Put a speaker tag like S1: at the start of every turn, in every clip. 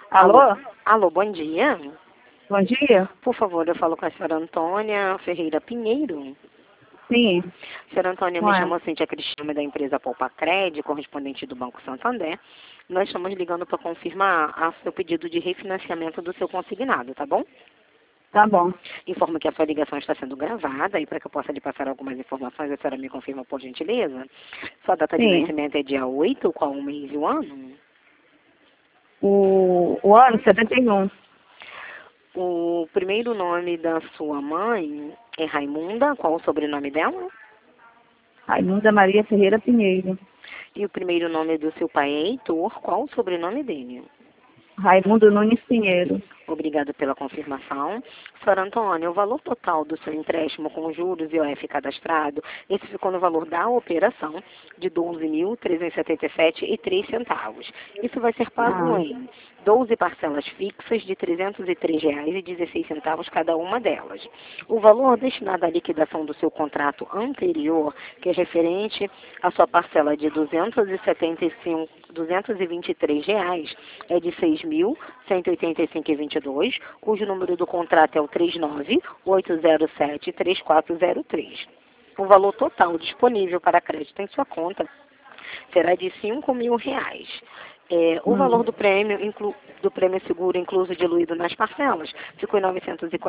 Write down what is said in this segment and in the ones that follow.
S1: Alô?
S2: Alô, bom dia.
S1: Bom dia?
S2: Por favor, eu falo com a senhora Antônia Ferreira Pinheiro.
S1: Sim.
S2: Senhora Antônia, me
S1: Ué.
S2: chamo Cíntia Cristina da empresa Poupa Cred, correspondente do Banco Santander. Nós estamos ligando para confirmar seu pedido de refinanciamento do seu consignado, tá bom?
S1: Tá bom.
S2: Informo que a sua ligação está sendo gravada e para que eu possa lhe passar algumas informações, a senhora me confirma por gentileza. Sua data de
S1: Sim.
S2: vencimento é dia 8, qual o mês e o ano?
S1: O ano 71.
S2: O primeiro nome da sua mãe é Raimunda, qual o sobrenome dela?
S1: Raimunda Maria Ferreira Pinheiro.
S2: E o primeiro nome do seu pai é Heitor, qual o sobrenome dele?
S1: Raimundo Nunes Pinheiro.
S2: Obrigado pela confirmação. Senhora Antônia, o valor total do seu empréstimo com juros e OF cadastrado, esse ficou no valor da operação de R$ 12.377,03. Isso vai ser pago em 12 parcelas fixas de R$ 303,16 cada uma delas. O valor destinado à liquidação do seu contrato anterior, que é referente à sua parcela de R$ 223 reais, é de R$ 6.185,22, cujo número do contrato é o 39.807.3403. O valor total disponível para crédito em sua conta será de R$ 5.000. O valor do prêmio seguro incluso diluído nas parcelas ficou em R$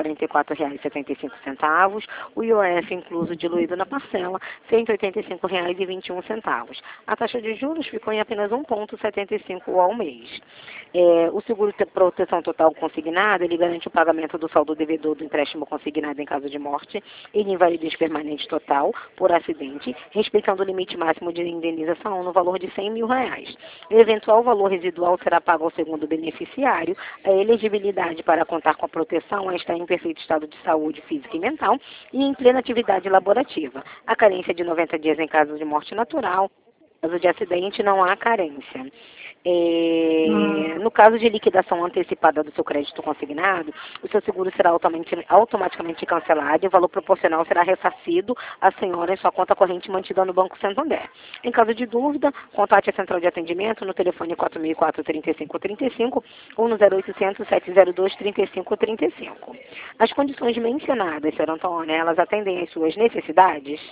S2: 944,75. O IOF incluso diluído na parcela, R$ 185,21. A taxa de juros ficou em apenas 1,75 ao mês. O seguro de proteção total consignado, ele garante o pagamento do saldo devedor do empréstimo consignado em caso de morte e de invalidez permanente total por acidente, respeitando o limite máximo de indenização no valor de R$ 100.000. O eventual valor residual será pago ao segundo beneficiário. A elegibilidade para contar com a proteção é estar em perfeito estado de saúde física e mental e em plena atividade laborativa. A carência de 90 dias em caso de morte natural. No caso de acidente, não há carência. No caso de liquidação antecipada do seu crédito consignado, o seu seguro será automaticamente cancelado e o valor proporcional será ressarcido à senhora em sua conta corrente mantida no Banco Santander. Em caso de dúvida, contate a central de atendimento no telefone 4004-3535 ou no 0800 702 3535. As condições mencionadas, senhora Antônia, elas atendem às suas necessidades?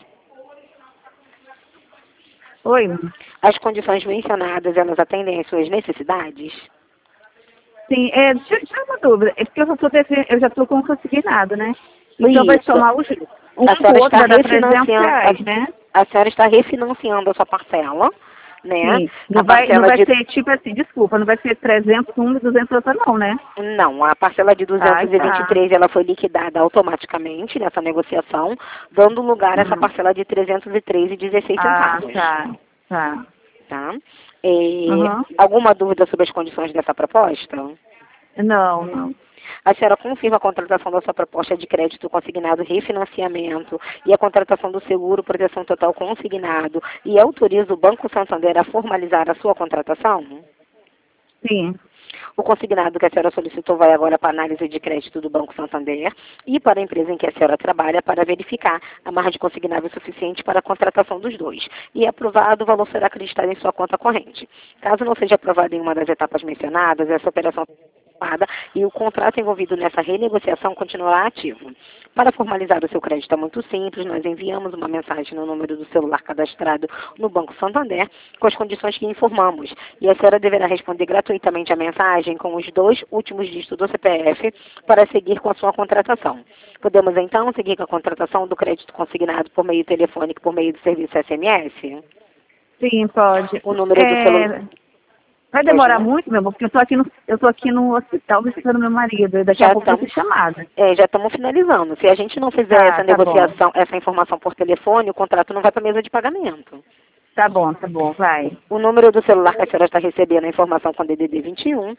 S1: Oi?
S2: As condições mencionadas, elas atendem às suas necessidades?
S1: Sim, deixa uma dúvida. É porque eu já tô com consignado, né? Então vai
S2: Isso.
S1: somar um
S2: A
S1: com o
S2: senhora
S1: outro,
S2: está
S1: vai dar R$ 300, né?
S2: a senhora está refinanciando a sua parcela, né?
S1: Sim.
S2: A
S1: Não
S2: parcela
S1: vai
S2: de
S1: ser tipo assim, desculpa, não vai ser 300 uma e 200 outra não, né?
S2: Não, a parcela de
S1: Ai, tá.
S2: 223 ela foi liquidada automaticamente nessa negociação, dando lugar a essa parcela de 303,16
S1: Ah,
S2: centavos.
S1: tá. Tá.
S2: Tá?
S1: Uhum.
S2: Alguma dúvida sobre as condições dessa proposta?
S1: Não.
S2: A senhora confirma a contratação da sua proposta de crédito consignado refinanciamento e a contratação do seguro proteção total consignado e autoriza o Banco Santander a formalizar a sua contratação?
S1: Sim.
S2: O consignado que a senhora solicitou vai agora para a análise de crédito do Banco Santander e para a empresa em que a senhora trabalha para verificar a margem de consignável suficiente para a contratação dos dois. E aprovado, o valor será acreditado em sua conta corrente. Caso não seja aprovado em uma das etapas mencionadas, essa operação e o contrato envolvido nessa renegociação continuará ativo. Para formalizar o seu crédito é muito simples, nós enviamos uma mensagem no número do celular cadastrado no Banco Santander com as condições que informamos e a senhora deverá responder gratuitamente a mensagem com os 2 últimos dígitos do CPF para seguir com a sua contratação. Podemos então seguir com a contratação do crédito consignado por meio telefônico, por meio do serviço SMS?
S1: Sim, pode.
S2: O número do celular...
S1: Vai demorar muito, meu amor, porque eu tô aqui no hospital visitando meu marido. E daqui a pouco vai ser chamada.
S2: Já estamos finalizando. Se a gente não fizer essa negociação, essa informação por telefone, o contrato não vai para a mesa de pagamento.
S1: Tá bom, vai.
S2: O número do celular que a senhora está recebendo a informação com DDD 21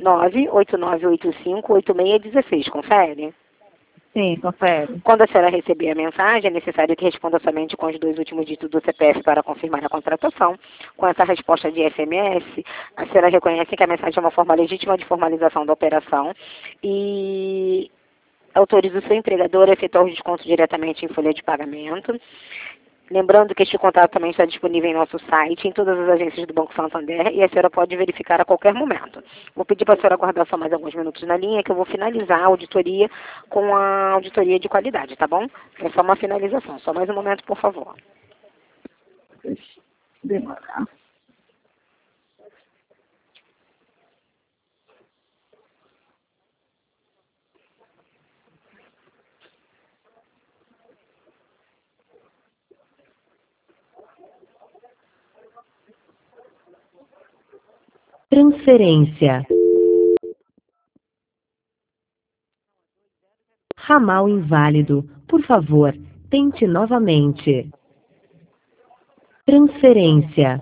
S2: 989858616. Confere?
S1: Sim, confere.
S2: Quando a senhora receber a mensagem, é necessário que responda somente com os 2 últimos dígitos do CPF para confirmar a contratação. Com essa resposta de SMS, a senhora reconhece que a mensagem é uma forma legítima de formalização da operação e autoriza o seu empregador a efetuar o desconto diretamente em folha de pagamento. Lembrando que este contrato também está disponível em nosso site, em todas as agências do Banco Santander, e a senhora pode verificar a qualquer momento. Vou pedir para a senhora aguardar só mais alguns minutos na linha, que eu vou finalizar a auditoria com a auditoria de qualidade, tá bom? É só uma finalização. Só mais um momento, por favor.
S1: Demorar.
S3: Transferência. Ramal inválido. Por favor, tente novamente. Transferência.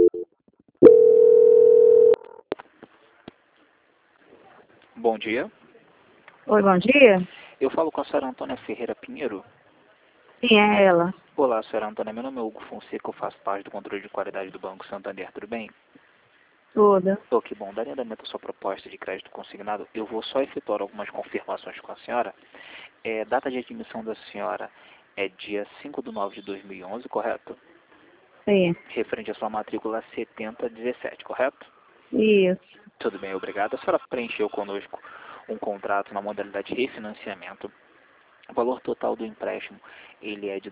S4: Bom dia.
S1: Oi, bom dia.
S4: Eu falo com a senhora Antônia Ferreira Pinheiro.
S1: Sim, é ela.
S4: Olá, senhora Antônia. Meu nome é Hugo Fonseca, eu faço parte do controle de qualidade do Banco Santander. Tudo bem?
S1: Toda.
S4: Tô que bom. Daria andamento à sua proposta de crédito consignado, eu vou só efetuar algumas confirmações com a senhora. Data de admissão da senhora é dia 5/9/2011, correto?
S1: Sim.
S4: Referente à sua matrícula 7017, correto?
S1: Isso.
S4: Tudo bem, obrigado. A senhora preencheu conosco um contrato na modalidade refinanciamento. O valor total do empréstimo ele é de R$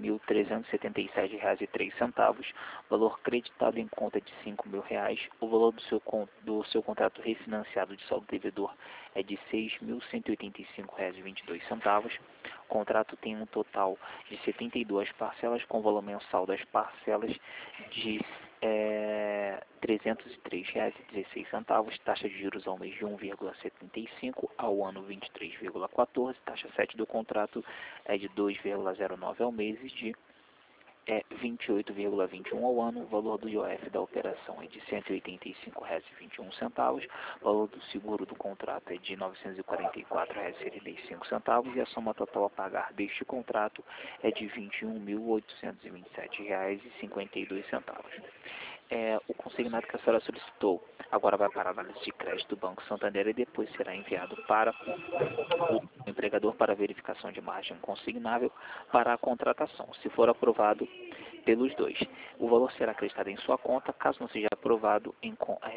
S4: 12.377,03. Valor creditado em conta de R$ 5.000. O valor do seu contrato refinanciado de saldo devedor é de R$ 6.185,22. O contrato tem um total de 72 parcelas, com valor mensal das parcelas de R$ 303,16, taxa de juros ao mês de 1,75, ao ano 23,14, taxa 7 do contrato é de 2,09 ao mês e de 28,21 ao ano. O valor do IOF da operação é de R$ 185,21, o valor do seguro do contrato é de R$ 944,75 e a soma total a pagar deste contrato é de R$ 21.827,52. O consignado que a senhora solicitou agora vai para a análise de crédito do Banco Santander e depois será enviado para o empregador para verificação de margem consignável para a contratação. Se for aprovado pelos dois, o valor será acreditado em sua conta. Caso não seja aprovado em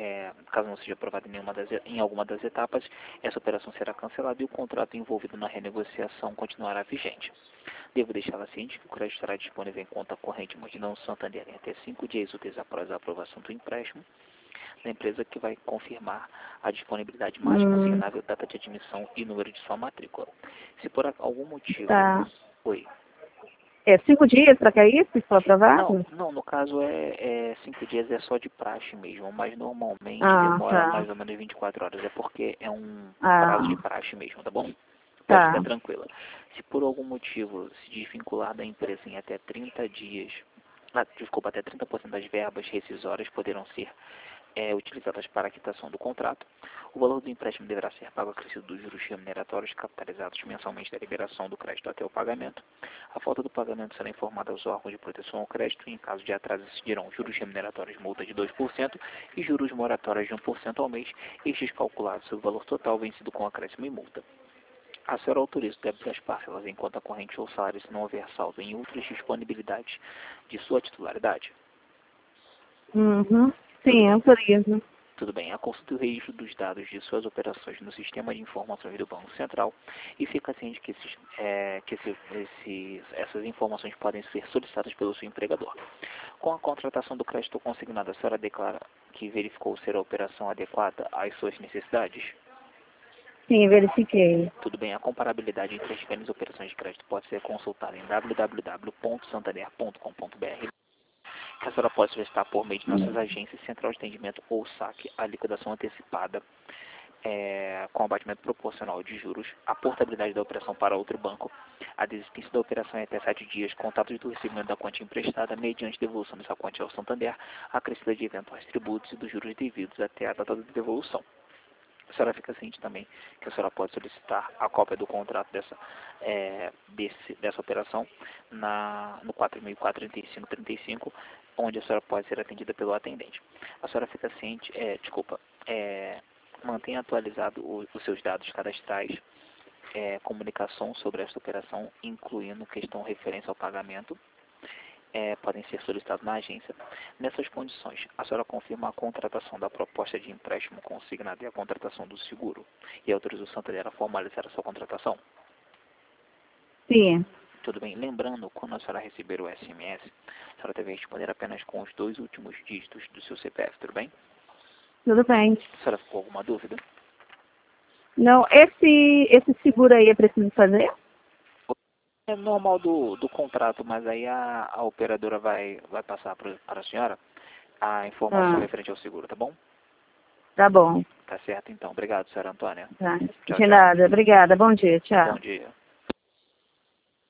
S4: alguma das etapas, essa operação será cancelada e o contrato envolvido na renegociação continuará vigente. Devo deixá-la ciente que o crédito estará disponível em conta corrente Multidão Santander em até 5 dias úteis após a aprovação do empréstimo da empresa, que vai confirmar a disponibilidade mais consignável, data de admissão e número de sua matrícula. Se por algum motivo...
S1: Tá.
S4: Oi.
S1: 5 dias para que é isso? Se for aprovado?
S4: Não, no caso 5 dias é só de praxe mesmo, mas normalmente
S1: Ah,
S4: demora
S1: tá.
S4: mais ou menos 24 horas, é porque é um
S1: Ah,
S4: prazo de praxe mesmo, tá bom? Pode
S1: tá.
S4: ficar tranquila. Se por algum motivo se desvincular da empresa em até 30 dias, até 30% das verbas rescisórias poderão ser utilizadas para a quitação do contrato. O valor do empréstimo deverá ser pago acrescido dos juros remuneratórios capitalizados mensalmente da liberação do crédito até o pagamento. A falta do pagamento será informada aos órgãos de proteção ao crédito e, em caso de atraso, incidirão juros remuneratórios multa de 2% e juros moratórios de 1% ao mês, estes calculados sobre o valor total vencido com acréscimo e multa. A senhora autoriza o débito das parcelas em conta corrente ou salário se não houver saldo em outras disponibilidades de sua titularidade?
S1: Uhum. Sim, autorizo.
S4: Tudo bem, a consulta e o registro dos dados de suas operações no Sistema de Informações do Banco Central e fica ciente que, essas informações podem ser solicitadas pelo seu empregador. Com a contratação do crédito consignado, a senhora declara que verificou ser a operação adequada às suas necessidades?
S1: Sim, verifiquei.
S4: Tudo bem, a comparabilidade entre as diferentes operações de crédito pode ser consultada em www.santander.com.br, que a senhora pode solicitar por meio de nossas agências, central de atendimento ou saque, a liquidação antecipada com abatimento proporcional de juros, a portabilidade da operação para outro banco, a desistência da operação em até 7 dias, contato do recebimento da quantia emprestada mediante devolução dessa quantia ao Santander, acrescida de eventuais tributos e dos juros devidos até a data da devolução. A senhora fica ciente também que a senhora pode solicitar a cópia do contrato dessa operação no 4.435, onde a senhora pode ser atendida pelo atendente. A senhora fica ciente, mantenha atualizado os seus dados cadastrais, comunicação sobre esta operação, incluindo questão referência ao pagamento, podem ser solicitados na agência. Nessas condições, a senhora confirma a contratação da proposta de empréstimo consignada e a contratação do seguro e autoriza o Santander a formalizar a sua contratação?
S1: Sim.
S4: Tudo bem. Lembrando, quando a senhora receber o SMS, a senhora deve responder apenas com os 2 últimos dígitos do seu CPF, tudo bem?
S1: Tudo bem.
S4: A senhora ficou com alguma dúvida?
S1: Não, esse seguro aí é preciso fazer?
S4: É normal do contrato, mas aí a operadora vai passar para a senhora a informação referente ao seguro, tá bom?
S1: Tá bom.
S4: Tá certo, então. Obrigado, senhora Antônia.
S1: Tá.
S4: Tchau,
S1: De
S4: tchau.
S1: nada. Obrigada. Bom dia. Tchau.
S4: Bom dia.